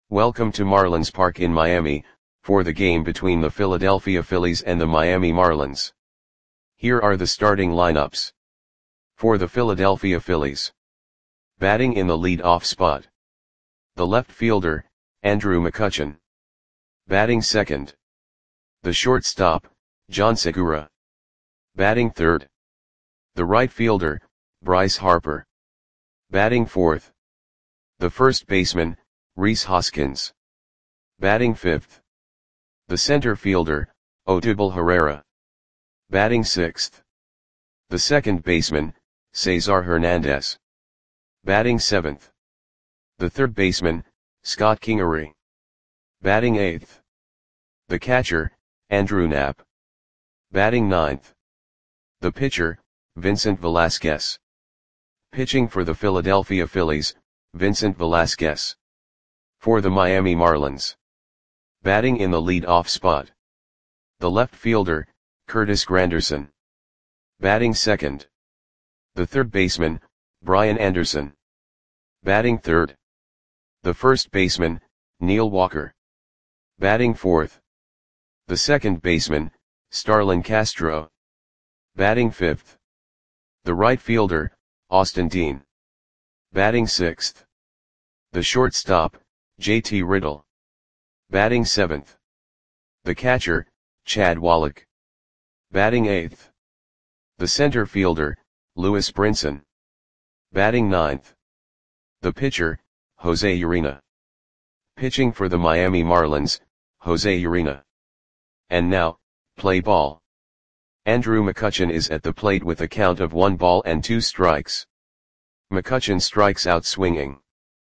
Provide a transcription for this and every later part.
Welcome to Marlins Park in Miami, for the game between the Philadelphia Phillies and the Miami Marlins. Here are the starting lineups. For the Philadelphia Phillies. Batting in the lead-off spot. The left fielder, Andrew McCutchen. Batting second. The shortstop, John Segura. Batting third. The right fielder, Bryce Harper. Batting fourth. The first baseman, Rhys Hoskins. Batting fifth. The center fielder, Odubel Herrera. Batting sixth. The second baseman, Cesar Hernandez. Batting seventh. The third baseman, Scott Kingery. Batting eighth. The catcher, Andrew Knapp. Batting ninth. The pitcher, Vincent Velasquez. Pitching for the Philadelphia Phillies, Vincent Velasquez. For the Miami Marlins. Batting in the lead-off spot. The left fielder, Curtis Granderson. Batting second. The third baseman, Brian Anderson. Batting third. The first baseman, Neil Walker. Batting fourth. The second baseman, Starlin Castro. Batting fifth. The right fielder, Austin Dean. Batting sixth. The shortstop, JT Riddle. Batting seventh. The catcher, Chad Wallach. Batting eighth. The center fielder, Lewis Brinson. Batting ninth. The pitcher, Jose Urena. Pitching for the Miami Marlins, Jose Urena. And now, play ball. Andrew McCutchen is at the plate with a count of 1 ball and 2 strikes. McCutchen strikes out swinging.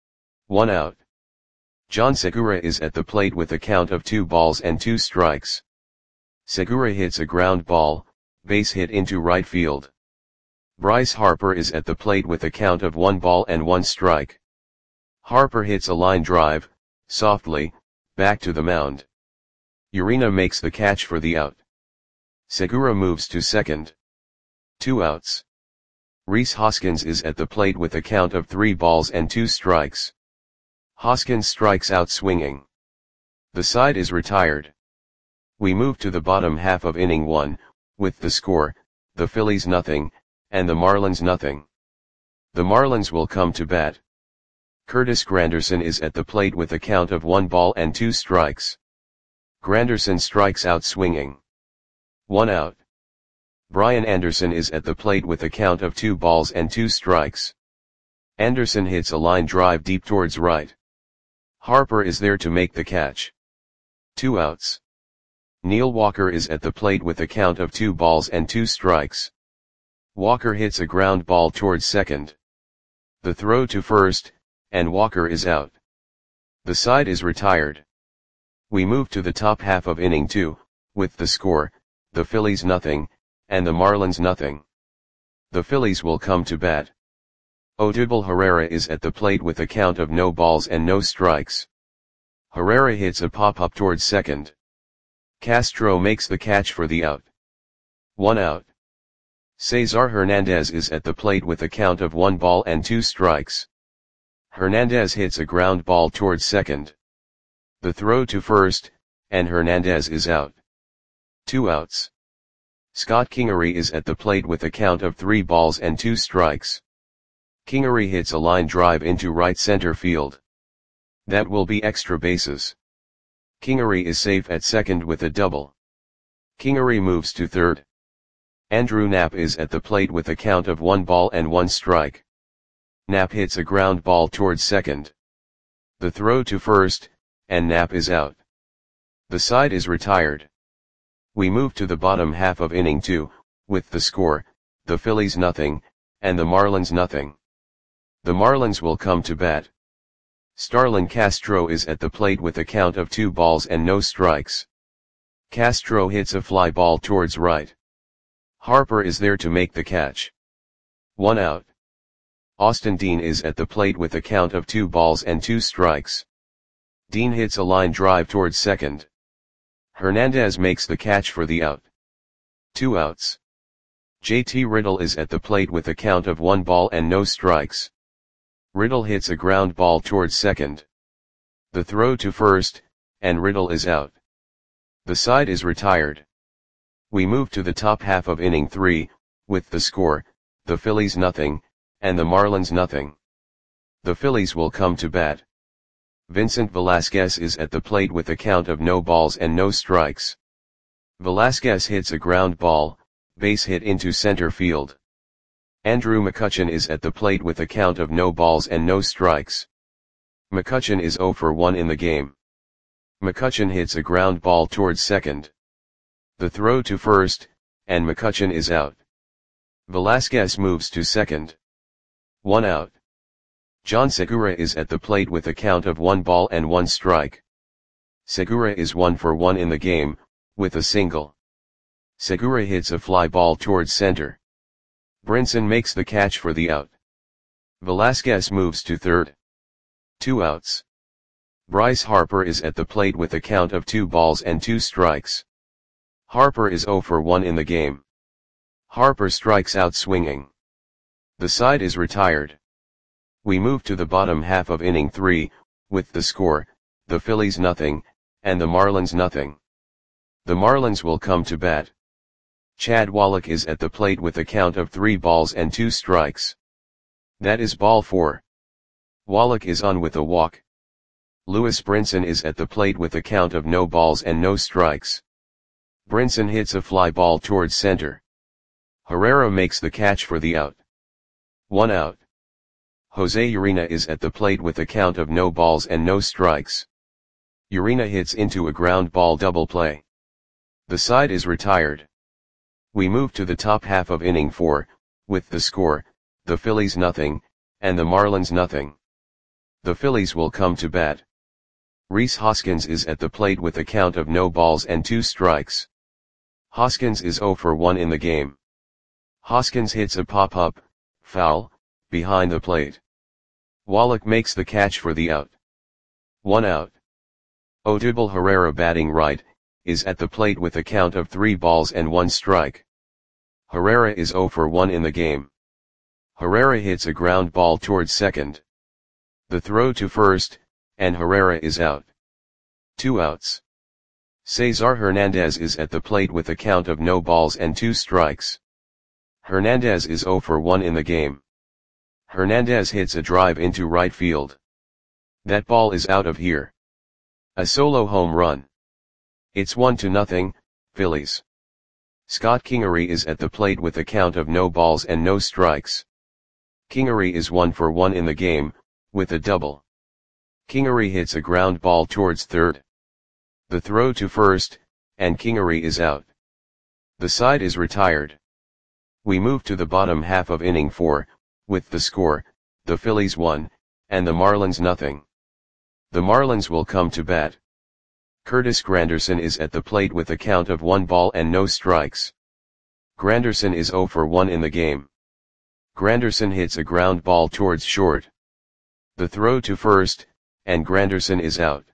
1 out. John Segura is at the plate with a count of 2 balls and 2 strikes. Segura hits a ground ball, base hit into right field. Bryce Harper is at the plate with a count of 1 ball and 1 strike. Harper hits a line drive, softly, back to the mound. Urena makes the catch for the out. Segura moves to second. 2 outs. Rhys Hoskins is at the plate with a count of 3 balls and 2 strikes. Hoskins strikes out swinging. The side is retired. We move to the bottom half of inning 1, with the score, the Phillies nothing, and the Marlins nothing. The Marlins will come to bat. Curtis Granderson is at the plate with a count of 1 ball and 2 strikes. Granderson strikes out swinging. 1 out. Brian Anderson is at the plate with a count of 2 balls and 2 strikes. Anderson hits a line drive deep towards right. Harper is there to make the catch. 2 outs. Neil Walker is at the plate with a count of 2 balls and 2 strikes. Walker hits a ground ball towards second. The throw to first, and Walker is out. The side is retired. We move to the top half of inning 2, with the score, the Phillies nothing, and the Marlins nothing. The Phillies will come to bat. Odubel Herrera is at the plate with a count of no balls and no strikes. Herrera hits a pop-up towards second. Castro makes the catch for the out. 1 out. Cesar Hernandez is at the plate with a count of 1 ball and 2 strikes. Hernandez hits a ground ball towards second. The throw to first, and Hernandez is out. 2 outs. Scott Kingery is at the plate with a count of 3 balls and 2 strikes. Kingery hits a line drive into right center field. That will be extra bases. Kingery is safe at second with a double. Kingery moves to third. Andrew Knapp is at the plate with a count of 1 ball and 1 strike. Knapp hits a ground ball towards second. The throw to first, and Knapp is out. The side is retired. We move to the bottom half of inning 2, with the score, the Phillies nothing, and the Marlins nothing. The Marlins will come to bat. Starlin Castro is at the plate with a count of 2 balls and no strikes. Castro hits a fly ball towards right. Harper is there to make the catch. 1 out. Austin Dean is at the plate with a count of 2 balls and 2 strikes. Dean hits a line drive towards second. Hernandez makes the catch for the out. 2 outs. JT Riddle is at the plate with a count of 1 ball and no strikes. Riddle hits a ground ball towards second. The throw to first, and Riddle is out. The side is retired. We move to the top half of inning 3, with the score, the Phillies nothing, and the Marlins nothing. The Phillies will come to bat. Vincent Velasquez is at the plate with a count of no balls and no strikes. Velasquez hits a ground ball, base hit into center field. Andrew McCutchen is at the plate with a count of no balls and no strikes. McCutchen is 0 for 1 in the game. McCutchen hits a ground ball towards second. The throw to first, and McCutchen is out. Velasquez moves to second. 1 out. John Segura is at the plate with a count of 1 ball and 1 strike. Segura is 1 for 1 in the game, with a single. Segura hits a fly ball towards center. Brinson makes the catch for the out. Velasquez moves to third. 2 outs. Bryce Harper is at the plate with a count of 2 balls and 2 strikes. Harper is 0 for 1 in the game. Harper strikes out swinging. The side is retired. We move to the bottom half of inning 3, with the score, the Phillies nothing, and the Marlins nothing. The Marlins will come to bat. Chad Wallach is at the plate with a count of 3 balls and 2 strikes. That is ball 4. Wallach is on with a walk. Lewis Brinson is at the plate with a count of no balls and no strikes. Brinson hits a fly ball towards center. Herrera makes the catch for the out. 1 out. Jose Urena is at the plate with a count of no balls and no strikes. Urena hits into a ground ball double play. The side is retired. We move to the top half of inning 4, with the score, the Phillies nothing, and the Marlins nothing. The Phillies will come to bat. Rhys Hoskins is at the plate with a count of no balls and 2 strikes. Hoskins is 0 for 1 in the game. Hoskins hits a pop-up, foul, behind the plate. Wallach makes the catch for the out. 1 out. Odubel Herrera, batting right, is at the plate with a count of 3 balls and 1 strike. Herrera is 0 for 1 in the game. Herrera hits a ground ball towards second. The throw to first, and Herrera is out. 2 outs. Cesar Hernandez is at the plate with a count of no balls and 2 strikes. Hernandez is 0 for 1 in the game. Hernandez hits a drive into right field. That ball is out of here. A solo home run. It's 1-0, Phillies. Scott Kingery is at the plate with a count of no balls and no strikes. Kingery is 1 for 1 in the game, with a double. Kingery hits a ground ball towards third. The throw to first, and Kingery is out. The side is retired. We move to the bottom half of inning 4, with the score, the Phillies 1, and the Marlins nothing. The Marlins will come to bat. Curtis Granderson is at the plate with a count of 1 ball and no strikes. Granderson is 0 for 1 in the game. Granderson hits a ground ball towards short. The throw to first, and Granderson is out.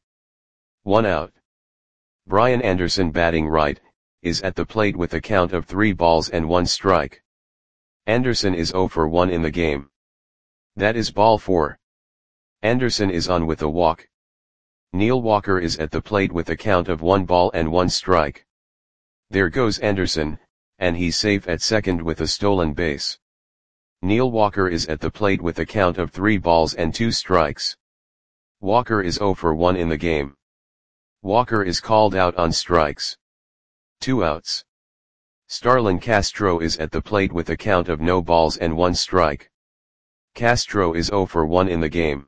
1 out. Brian Anderson, batting right, is at the plate with a count of 3 balls and 1 strike. Anderson is 0 for 1 in the game. That is ball 4. Anderson is on with a walk. Neil Walker is at the plate with a count of 1 ball and 1 strike. There goes Anderson, and he's safe at second with a stolen base. Neil Walker is at the plate with a count of 3 balls and 2 strikes. Walker is 0 for 1 in the game. Walker is called out on strikes. 2 outs. Starlin Castro is at the plate with a count of no balls and 1 strike. Castro is 0 for 1 in the game.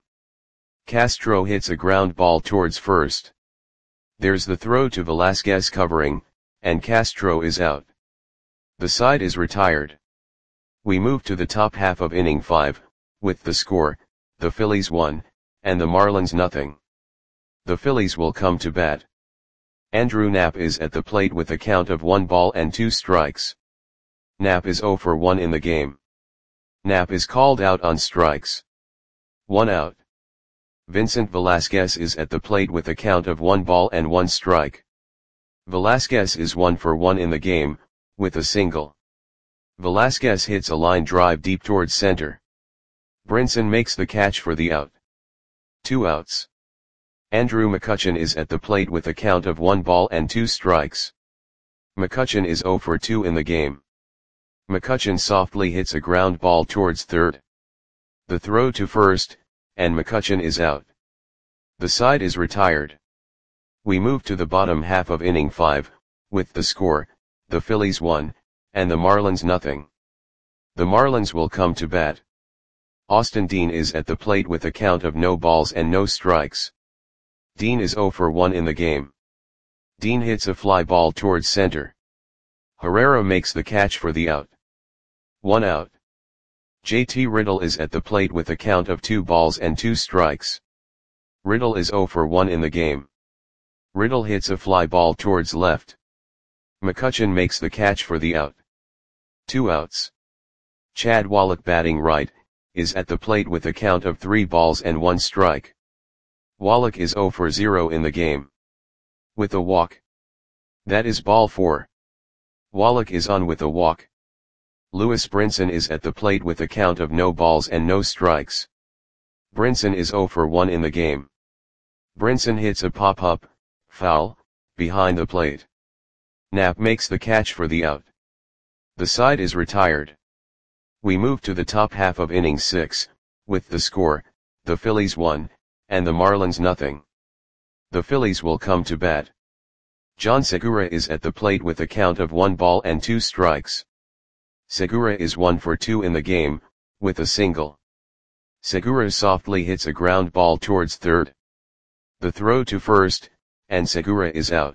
Castro hits a ground ball towards first. There's the throw to Velasquez covering, and Castro is out. The side is retired. We move to the top half of inning 5, with the score, the Phillies 1, and the Marlins nothing. The Phillies will come to bat. Andrew Knapp is at the plate with a count of 1 ball and 2 strikes. Knapp is 0 for 1 in the game. Knapp is called out on strikes. 1 out. Vincent Velasquez is at the plate with a count of 1 ball and 1 strike. Velasquez is 1 for 1 in the game, with a single. Velasquez hits a line drive deep towards center. Brinson makes the catch for the out. 2 outs. Andrew McCutchen is at the plate with a count of 1 ball and 2 strikes. McCutchen is 0 for 2 in the game. McCutchen softly hits a ground ball towards third. The throw to first, and McCutchen is out. The side is retired. We move to the bottom half of inning 5, with the score, the Phillies 1, and the Marlins nothing. The Marlins will come to bat. Austin Dean is at the plate with a count of no balls and no strikes. Dean is 0 for 1 in the game. Dean hits a fly ball towards center. Herrera makes the catch for the out. 1 out. JT Riddle is at the plate with a count of 2 balls and 2 strikes. Riddle is 0 for 1 in the game. Riddle hits a fly ball towards left. McCutchen makes the catch for the out. 2 outs. Chad Wallach batting right, is at the plate with a count of 3 balls and 1 strike. Wallach is 0 for 0 in the game. With a walk. That is ball 4. Wallach is on with a walk. Lewis Brinson is at the plate with a count of no balls and no strikes. Brinson is 0 for 1 in the game. Brinson hits a pop-up, foul, behind the plate. Knapp makes the catch for the out. The side is retired. We move to the top half of inning 6, with the score, the Phillies 1, and the Marlins nothing. The Phillies will come to bat. John Segura is at the plate with a count of 1 ball and 2 strikes. Segura is 1 for 2 in the game, with a single. Segura softly hits a ground ball towards third. The throw to first, and Segura is out.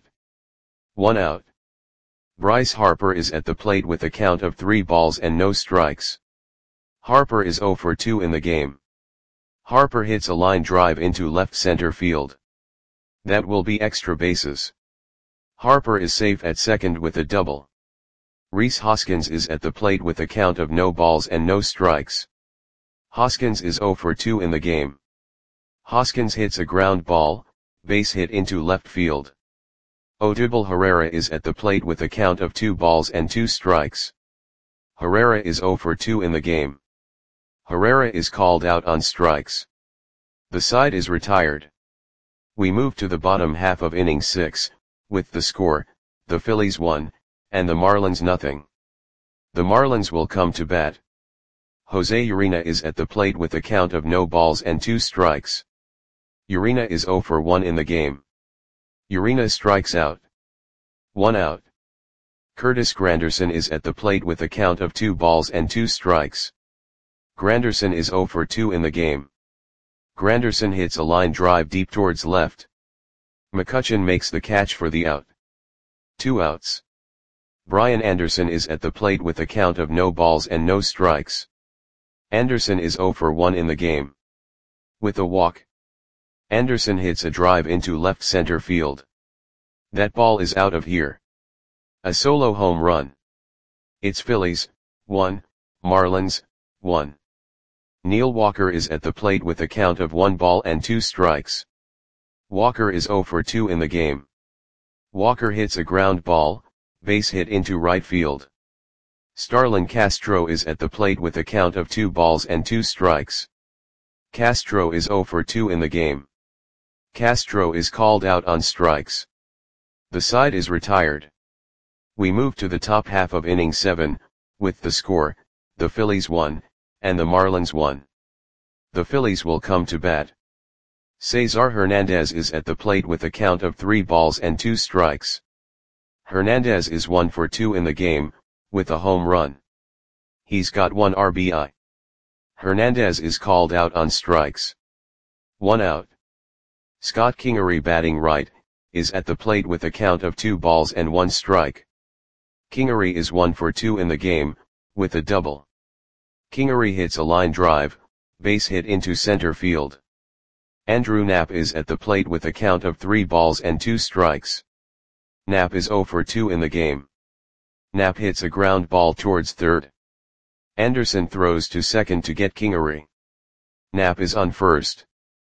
1 out. Bryce Harper is at the plate with a count of 3 balls and no strikes. Harper is 0 for 2 in the game. Harper hits a line drive into left center field. That will be extra bases. Harper is safe at second with a double. Rhys Hoskins is at the plate with a count of no balls and no strikes. Hoskins is 0 for 2 in the game. Hoskins hits a ground ball, base hit into left field. Odubel Herrera is at the plate with a count of 2 balls and 2 strikes. Herrera is 0 for 2 in the game. Herrera is called out on strikes. The side is retired. We move to the bottom half of inning 6, with the score, the Phillies 1, and the Marlins nothing. The Marlins will come to bat. Jose Urena is at the plate with a count of no balls and 2 strikes. Urena is 0 for 1 in the game. Urena strikes out. 1 out. Curtis Granderson is at the plate with a count of 2 balls and 2 strikes. Granderson is 0 for 2 in the game. Granderson hits a line drive deep towards left. McCutchen makes the catch for the out. 2 outs. Brian Anderson is at the plate with a count of no balls and no strikes. Anderson is 0 for 1 in the game. With a walk. Anderson hits a drive into left center field. That ball is out of here. A solo home run. It's Phillies, 1, Marlins, 1. Neil Walker is at the plate with a count of 1 ball and 2 strikes. Walker is 0 for 2 in the game. Walker hits a ground ball, base hit into right field. Starlin Castro is at the plate with a count of 2 balls and 2 strikes. Castro is 0 for 2 in the game. Castro is called out on strikes. The side is retired. We move to the top half of inning 7, with the score, the Phillies 1, and the Marlins 1. The Phillies will come to bat. Cesar Hernandez is at the plate with a count of 3 balls and 2 strikes. Hernandez is 1 for 2 in the game, with a home run. He's got 1 RBI. Hernandez is called out on strikes. 1 out. Scott Kingery batting right, is at the plate with a count of 2 balls and 1 strike. Kingery is 1 for 2 in the game, with a double. Kingery hits a line drive, base hit into center field. Andrew Knapp is at the plate with a count of 3 balls and 2 strikes. Knapp is 0 for 2 in the game. Knapp hits a ground ball towards third. Anderson throws to second to get Kingery. Knapp is on first.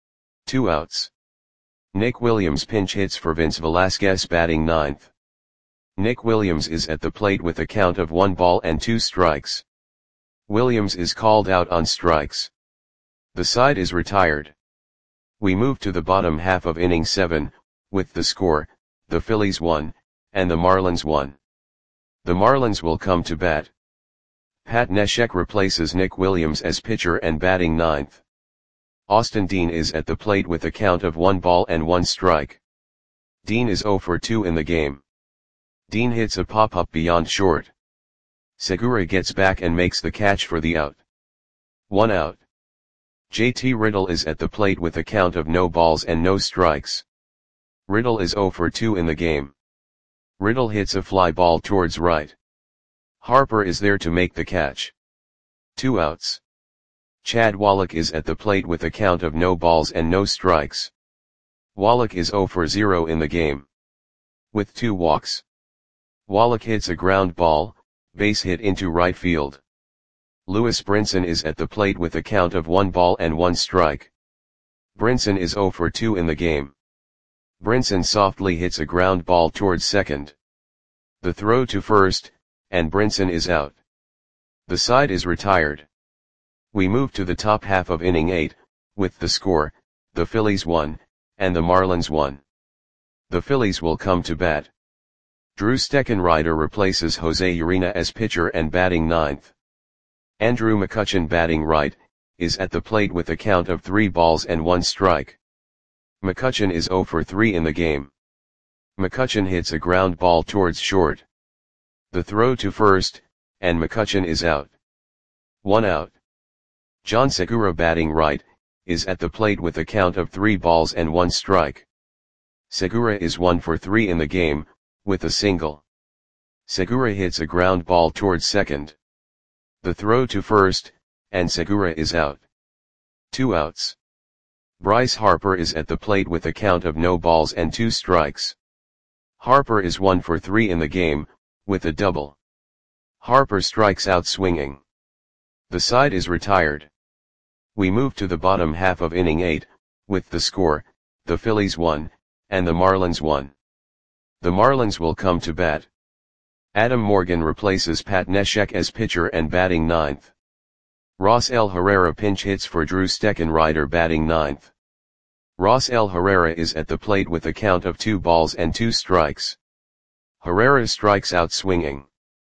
2 outs. Nick Williams pinch hits for Vince Velasquez batting ninth. Nick Williams is at the plate with a count of 1 ball and 2 strikes. Williams is called out on strikes. The side is retired. We move to the bottom half of inning 7, with the score, the Phillies 1, and the Marlins 1. The Marlins will come to bat. Pat Neshek replaces Nick Williams as pitcher and batting 9th. Austin Dean is at the plate with a count of 1 ball and 1 strike. Dean is 0 for 2 in the game. Dean hits a pop-up beyond short. Segura gets back and makes the catch for the out. 1 out. JT Riddle is at the plate with a count of no balls and no strikes. Riddle is 0 for 2 in the game. Riddle hits a fly ball towards right. Harper is there to make the catch. 2 outs. Chad Wallach is at the plate with a count of no balls and no strikes. Wallach is 0 for 0 in the game. With 2 walks. Wallach hits a ground ball, base hit into right field. Lewis Brinson is at the plate with a count of 1 ball and 1 strike. Brinson is 0 for 2 in the game. Brinson softly hits a ground ball towards second. The throw to first, and Brinson is out. The side is retired. We move to the top half of inning 8, with the score, the Phillies 1, and the Marlins 1. The Phillies will come to bat. Drew Steckenrider replaces Jose Urena as pitcher and batting 9th. Andrew McCutchen batting right, is at the plate with a count of 3 balls and 1 strike. McCutchen is 0 for 3 in the game. McCutchen hits a ground ball towards short. The throw to first, and McCutchen is out. 1 out. John Segura batting right, is at the plate with a count of 3 balls and 1 strike. Segura is 1 for 3 in the game, with a single. Segura hits a ground ball towards second. The throw to first, and Segura is out. 2 outs. Bryce Harper is at the plate with a count of no balls and 2 strikes. Harper is 1 for 3 in the game, with a double. Harper strikes out swinging. The side is retired. We move to the bottom half of inning 8, with the score, the Phillies 1, and the Marlins 1. The Marlins will come to bat. Adam Morgan replaces Pat Neshek as pitcher and batting 9th. Ross L. Herrera pinch hits for Drew Steckenrider batting 9th. Ross L. Herrera is at the plate with a count of 2 balls and 2 strikes. Herrera strikes out swinging.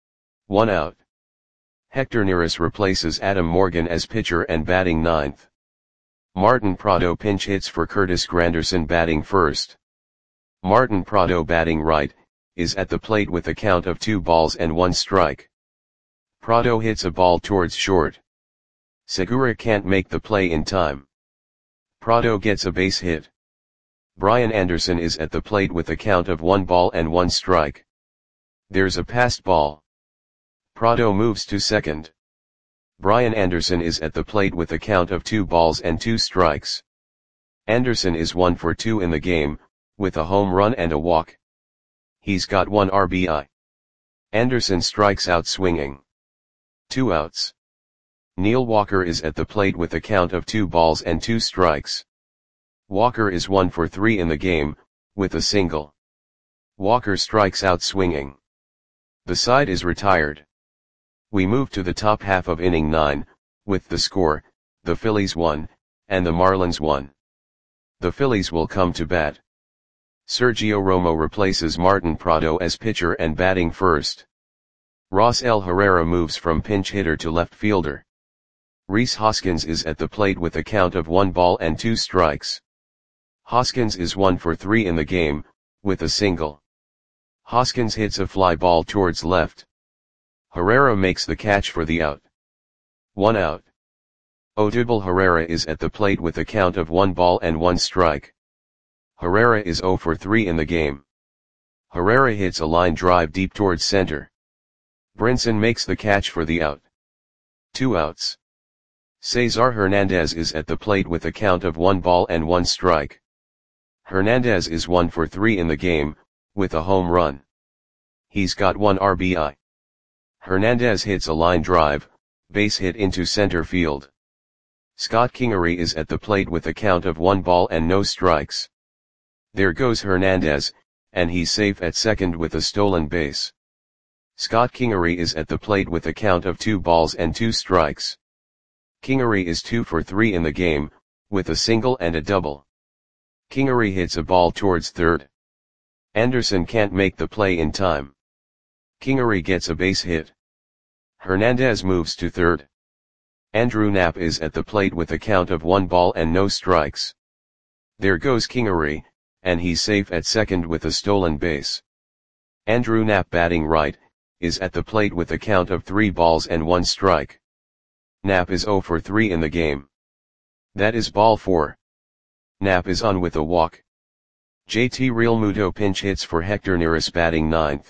1 out. Hector Neris replaces Adam Morgan as pitcher and batting 9th. Martin Prado pinch hits for Curtis Granderson batting 1st. Martin Prado batting right, is at the plate with a count of 2 balls and 1 strike. Prado hits a ball towards short. Segura can't make the play in time. Prado gets a base hit. Brian Anderson is at the plate with a count of 1 ball and 1 strike. There's a passed ball. Prado moves to second. Brian Anderson is at the plate with a count of 2 balls and 2 strikes. Anderson is 1 for 2 in the game, with a home run and a walk. He's got 1 RBI. Anderson strikes out swinging. 2 outs. Neil Walker is at the plate with a count of 2 balls and 2 strikes. Walker is 1 for 3 in the game, with a single. Walker strikes out swinging. The side is retired. We move to the top half of inning 9, with the score, the Phillies 1, and the Marlins 1. The Phillies will come to bat. Sergio Romo replaces Martin Prado as pitcher and batting 1st. Ross L. Herrera moves from pinch hitter to left fielder. Rhys Hoskins is at the plate with a count of 1 ball and 2 strikes. Hoskins is 1 for 3 in the game, with a single. Hoskins hits a fly ball towards left. Herrera makes the catch for the out. 1 out. Odubel Herrera is at the plate with a count of 1 ball and 1 strike. Herrera is 0 for 3 in the game. Herrera hits a line drive deep towards center. Brinson makes the catch for the out. 2 outs. Cesar Hernandez is at the plate with a count of 1 ball and 1 strike. Hernandez is 1 for 3 in the game, with a home run. He's got 1 RBI. Hernandez hits a line drive, base hit into center field. Scott Kingery is at the plate with a count of 1 ball and no strikes. There goes Hernandez, and he's safe at second with a stolen base. Scott Kingery is at the plate with a count of 2 balls and 2 strikes. Kingery is 2 for 3 in the game, with a single and a double. Kingery hits a ball towards third. Anderson can't make the play in time. Kingery gets a base hit. Hernandez moves to third. Andrew Knapp is at the plate with a count of 1 ball and no strikes. There goes Kingery, and he's safe at second with a stolen base. Andrew Knapp, batting right, is at the plate with a count of 3 balls and 1 strike. Knapp is 0 for 3 in the game. That is ball 4. Knapp is on with a walk. JT Realmuto pinch hits for Hector Neris, batting ninth.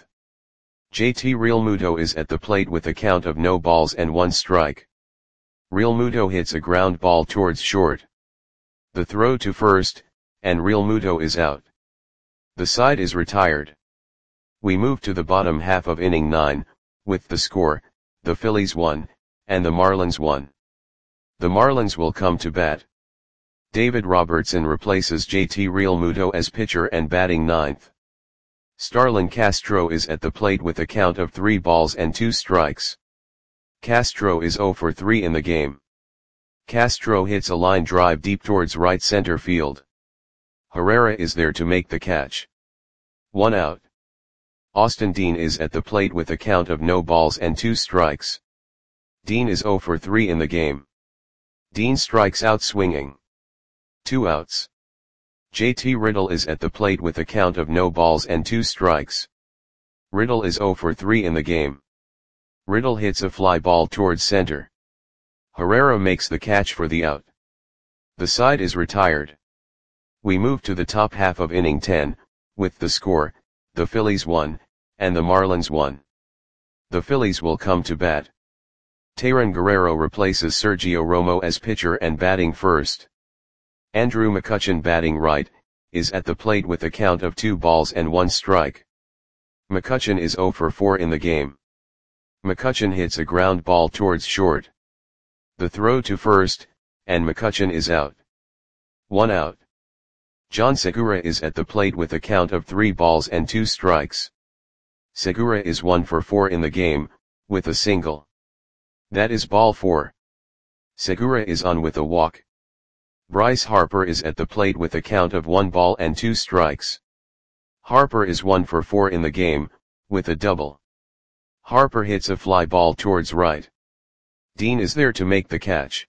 JT Realmuto is at the plate with a count of no balls and 1 strike. Realmuto hits a ground ball towards short. The throw to first, and Realmuto is out. The side is retired. We move to the bottom half of inning 9, with the score, the Phillies 1, and the Marlins 1. The Marlins will come to bat. David Robertson replaces JT Realmuto as pitcher and batting ninth. Starlin Castro is at the plate with a count of 3 balls and 2 strikes. Castro is 0 for 3 in the game. Castro hits a line drive deep towards right center field. Herrera is there to make the catch. 1 out. Austin Dean is at the plate with a count of no balls and 2 strikes. Dean is 0 for 3 in the game. Dean strikes out swinging. 2 outs. JT Riddle is at the plate with a count of no balls and 2 strikes. Riddle is 0 for 3 in the game. Riddle hits a fly ball towards center. Herrera makes the catch for the out. The side is retired. We move to the top half of inning 10, with the score, the Phillies 1, and the Marlins 1. The Phillies will come to bat. Tayron Guerrero replaces Sergio Romo as pitcher and batting first. Andrew McCutchen, batting right, is at the plate with a count of 2 balls and 1 strike. McCutchen is 0 for 4 in the game. McCutchen hits a ground ball towards short. The throw to first, and McCutchen is out. 1 out. John Segura is at the plate with a count of 3 balls and 2 strikes. Segura is 1 for 4 in the game, with a single. That is ball 4. Segura is on with a walk. Bryce Harper is at the plate with a count of 1 ball and 2 strikes. Harper is 1 for 4 in the game, with a double. Harper hits a fly ball towards right. Dean is there to make the catch.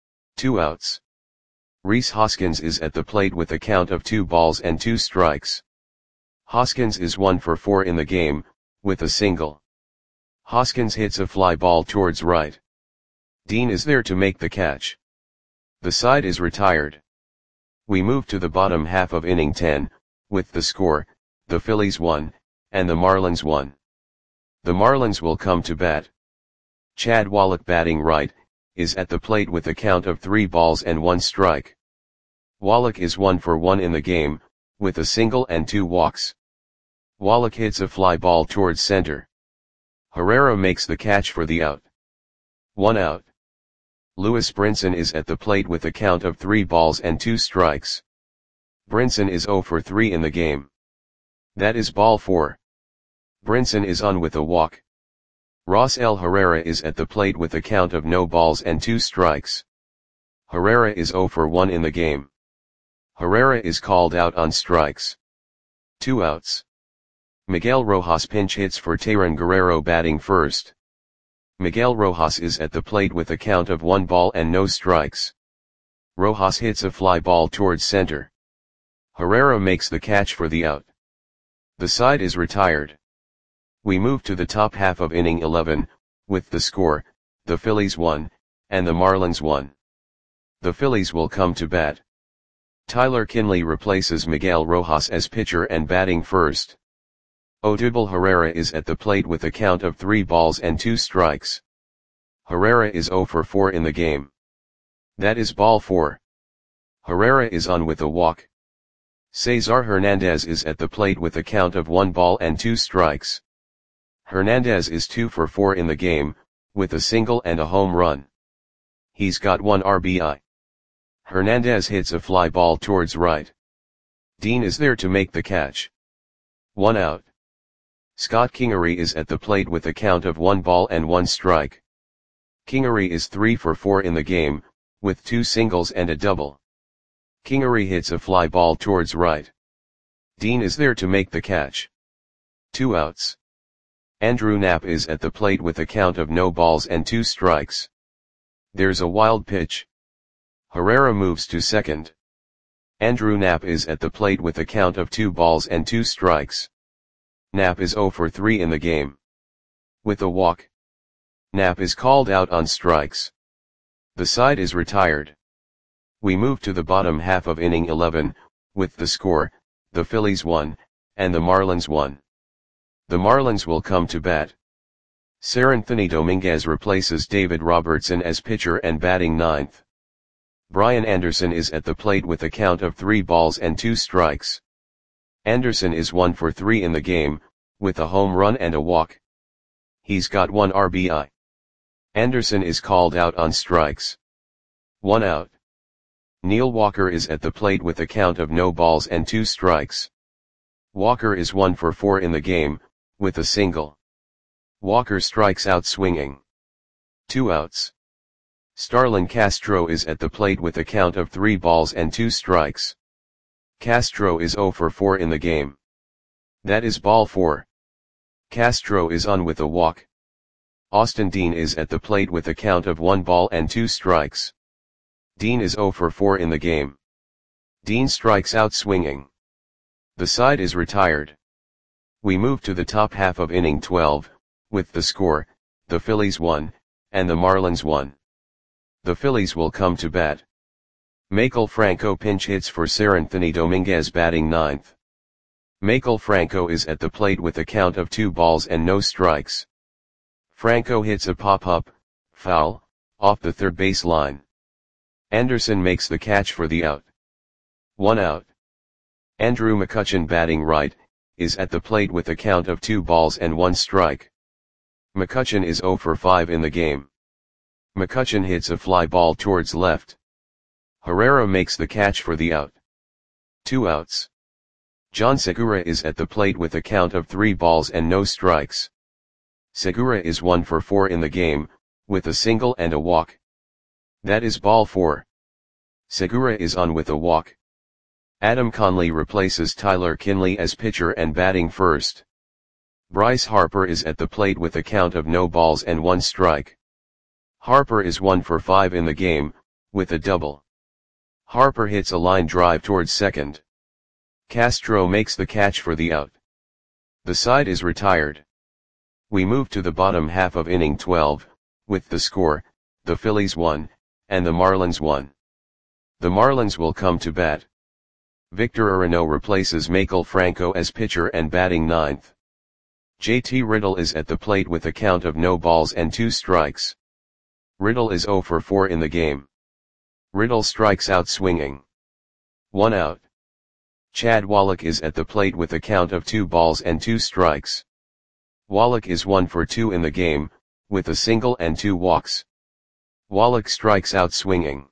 2 outs. Rhys Hoskins is at the plate with a count of 2 balls and 2 strikes. Hoskins is 1 for 4 in the game, with a single. Hoskins hits a fly ball towards right. Dean is there to make the catch. The side is retired. We move to the bottom half of inning 10, with the score, the Phillies 1, and the Marlins 1. The Marlins will come to bat. Chad Wallach, batting right, is at the plate with a count of 3 balls and 1 strike. Wallach is 1 for 1 in the game, with a single and 2 walks. Wallach hits a fly ball towards center. Herrera makes the catch for the out. 1 out. Lewis Brinson is at the plate with a count of 3 balls and 2 strikes. Brinson is 0 for 3 in the game. That is ball 4. Brinson is on with a walk. Rosell Herrera is at the plate with a count of no balls and 2 strikes. Herrera is 0 for 1 in the game. Herrera is called out on strikes. 2 outs. Miguel Rojas pinch hits for Tayron Guerrero, batting first. Miguel Rojas is at the plate with a count of 1 ball and no strikes. Rojas hits a fly ball towards center. Herrera makes the catch for the out. The side is retired. We move to the top half of inning 11, with the score, the Phillies 1, and the Marlins 1. The Phillies will come to bat. Tyler Kinley replaces Miguel Rojas as pitcher and batting first. Odubel Herrera is at the plate with a count of 3 balls and 2 strikes. Herrera is 0 for 4 in the game. That is ball 4. Herrera is on with a walk. Cesar Hernandez is at the plate with a count of 1 ball and 2 strikes. Hernandez is 2 for 4 in the game, with a single and a home run. He's got 1 RBI. Hernandez hits a fly ball towards right. Dean is there to make the catch. 1 out. Scott Kingery is at the plate with a count of 1 ball and 1 strike. Kingery is 3 for 4 in the game, with 2 singles and a double. Kingery hits a fly ball towards right. Dean is there to make the catch. 2 outs. Andrew Knapp is at the plate with a count of no balls and 2 strikes. There's a wild pitch. Herrera moves to second. Andrew Knapp is at the plate with a count of 2 balls and 2 strikes. Knapp is 0 for 3 in the game. With a walk, Knapp is called out on strikes. The side is retired. We move to the bottom half of inning 11, with the score, the Phillies 1, and the Marlins 1. The Marlins will come to bat. Seranthony Dominguez replaces David Robertson as pitcher and batting ninth. Brian Anderson is at the plate with a count of 3 balls and 2 strikes. Anderson is 1 for 3 in the game, with a home run and a walk. He's got 1 RBI. Anderson is called out on strikes. 1 out. Neil Walker is at the plate with a count of no balls and 2 strikes. Walker is 1 for 4 in the game, with a single. Walker strikes out swinging. 2 outs. Starlin Castro is at the plate with a count of 3 balls and 2 strikes. Castro is 0 for 4 in the game. That is ball 4. Castro is on with a walk. Austin Dean is at the plate with a count of 1 ball and 2 strikes. Dean is 0 for 4 in the game. Dean strikes out swinging. The side is retired. We move to the top half of inning 12, with the score, the Phillies 1, and the Marlins 1. The Phillies will come to bat. Maikel Franco pinch hits for Seranthony Dominguez batting ninth. Maikel Franco is at the plate with a count of 2 balls and no strikes. Franco hits a pop-up, foul, off the third base line. Anderson makes the catch for the out. 1 out. Andrew McCutchen batting right, is at the plate with a count of 2 balls and 1 strike. McCutchen is 0 for 5 in the game. McCutchen hits a fly ball towards left. Herrera makes the catch for the out. 2 outs. John Segura is at the plate with a count of 3 balls and no strikes. Segura is 1 for 4 in the game, with a single and a walk. That is ball 4. Segura is on with a walk. Adam Conley replaces Tyler Kinley as pitcher and batting first. Bryce Harper is at the plate with a count of no balls and 1 strike. Harper is 1 for 5 in the game, with a double. Harper hits a line drive towards second. Castro makes the catch for the out. The side is retired. We move to the bottom half of inning 12, with the score, the Phillies 1, and the Marlins 1. The Marlins will come to bat. Victor Arano replaces Maikel Franco as pitcher and batting ninth. JT Riddle is at the plate with a count of no balls and 2 strikes. Riddle is 0 for 4 in the game. Riddle strikes out swinging. 1 out. Chad Wallach is at the plate with a count of 2 balls and 2 strikes. Wallach is 1 for 2 in the game, with a single and 2 walks. Wallach strikes out swinging.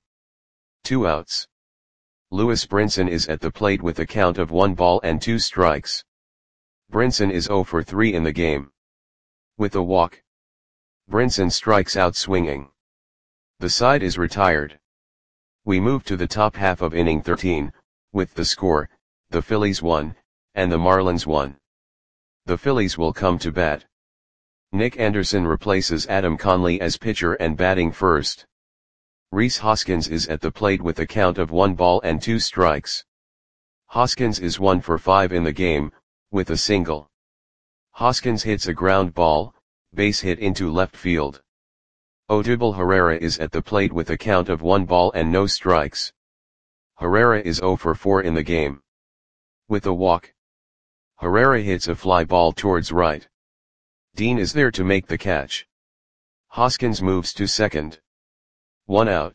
2 outs. Lewis Brinson is at the plate with a count of 1 ball and 2 strikes. Brinson is 0 for 3 in the game. With a walk, Brinson strikes out swinging. The side is retired. We move to the top half of inning 13, with the score, the Phillies 1, and the Marlins 1. The Phillies will come to bat. Nick Anderson replaces Adam Conley as pitcher and batting first. Rhys Hoskins is at the plate with a count of 1 ball and 2 strikes. Hoskins is 1 for 5 in the game, with a single. Hoskins hits a ground ball, base hit into left field. Odubel Herrera is at the plate with a count of 1 ball and no strikes. Herrera is 0 for 4 in the game. With a walk, Herrera hits a fly ball towards right. Dean is there to make the catch. Hoskins moves to second. 1 out.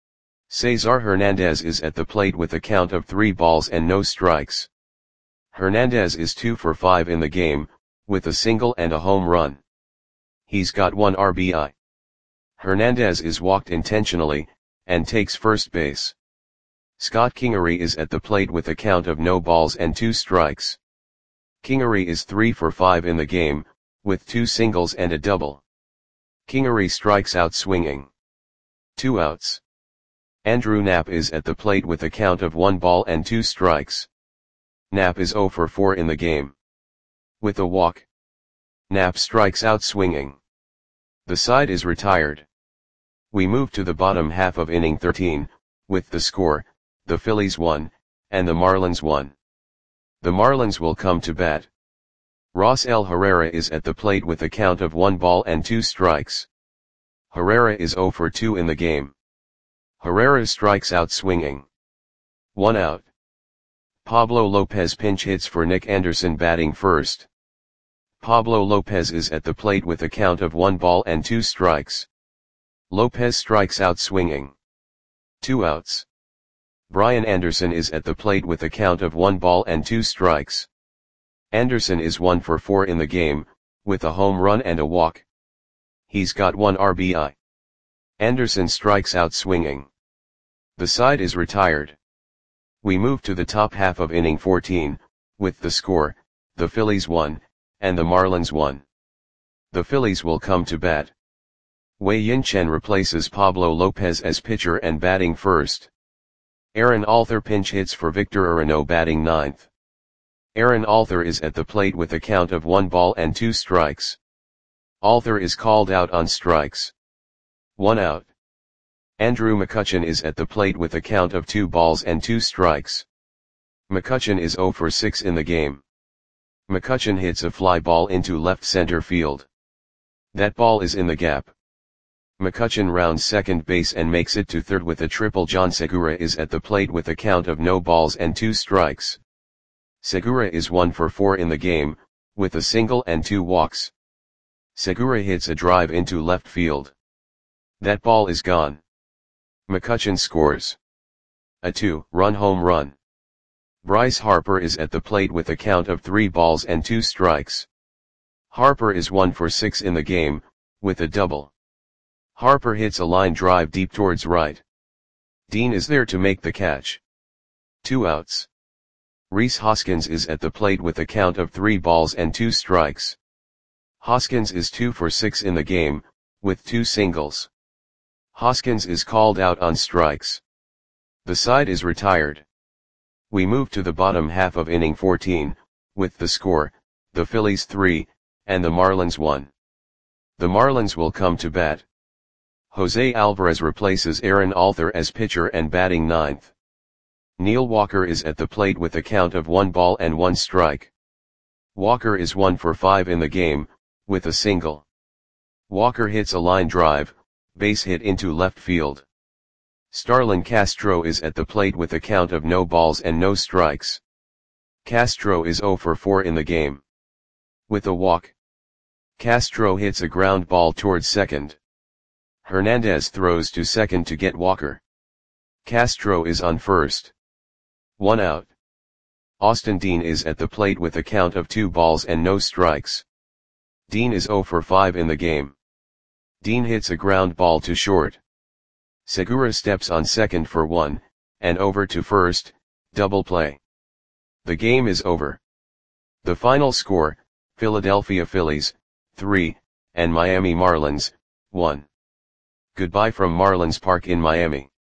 Cesar Hernandez is at the plate with a count of 3 balls and no strikes. Hernandez is 2 for 5 in the game, with a single and a home run. He's got 1 RBI. Hernandez is walked intentionally, and takes first base. Scott Kingery is at the plate with a count of no balls and 2 strikes. Kingery is 3 for 5 in the game, with 2 singles and a double. Kingery strikes out swinging. 2 outs. Andrew Knapp is at the plate with a count of 1 ball and 2 strikes. Knapp is 0 for 4 in the game. With a walk, Knapp strikes out swinging. The side is retired. We move to the bottom half of inning 13, with the score, the Phillies 1, and the Marlins 1. The Marlins will come to bat. Rosell Herrera is at the plate with a count of 1 ball and 2 strikes. Herrera is 0 for 2 in the game. Herrera strikes out swinging. 1 out. Pablo Lopez pinch hits for Nick Anderson batting first. Pablo Lopez is at the plate with a count of 1 ball and 2 strikes. Lopez strikes out swinging. 2 outs. Brian Anderson is at the plate with a count of 1 ball and 2 strikes. Anderson is 1 for 4 in the game, with a home run and a walk. He's got 1 RBI. Anderson strikes out swinging. The side is retired. We move to the top half of inning 14, with the score, the Phillies 1, and the Marlins 1. The Phillies will come to bat. Wei-Yin Chen replaces Pablo Lopez as pitcher and batting first. Aaron Alther pinch hits for Victor Urano batting ninth. Aaron Alther is at the plate with a count of 1 ball and 2 strikes. Alther is called out on strikes. 1 out. Andrew McCutchen is at the plate with a count of 2 balls and 2 strikes. McCutchen is 0 for 6 in the game. McCutchen hits a fly ball into left center field. That ball is in the gap. McCutchen rounds second base and makes it to third with a triple. John Segura is at the plate with a count of no balls and 2 strikes. Segura is 1 for 4 in the game, with a single and 2 walks. Segura hits a drive into left field. That ball is gone. McCutchen scores a 2-run home run. Bryce Harper is at the plate with a count of 3 balls and 2 strikes. Harper is 1 for 6 in the game, with a double. Harper hits a line drive deep towards right. Dean is there to make the catch. 2 outs. Rhys Hoskins is at the plate with a count of 3 balls and 2 strikes. Hoskins is 2 for 6 in the game, with 2 singles. Hoskins is called out on strikes. The side is retired. We move to the bottom half of inning 14, with the score, the Phillies 3, and the Marlins 1. The Marlins will come to bat. Jose Alvarez replaces Aaron Alther as pitcher and batting ninth. Neil Walker is at the plate with a count of 1 ball and 1 strike. Walker is 1 for 5 in the game, with a single. Walker hits a line drive, base hit into left field. Starlin Castro is at the plate with a count of no balls and no strikes. Castro is 0 for 4 in the game. With a walk, Castro hits a ground ball towards second. Hernandez throws to second to get Walker. Castro is on first. 1 out. Austin Dean is at the plate with a count of 2 balls and no strikes. Dean is 0 for 5 in the game. Dean hits a ground ball to short. Segura steps on second for 1, and over to first, double play. The game is over. The final score, Philadelphia Phillies, 3, and Miami Marlins, 1. Goodbye from Marlins Park in Miami.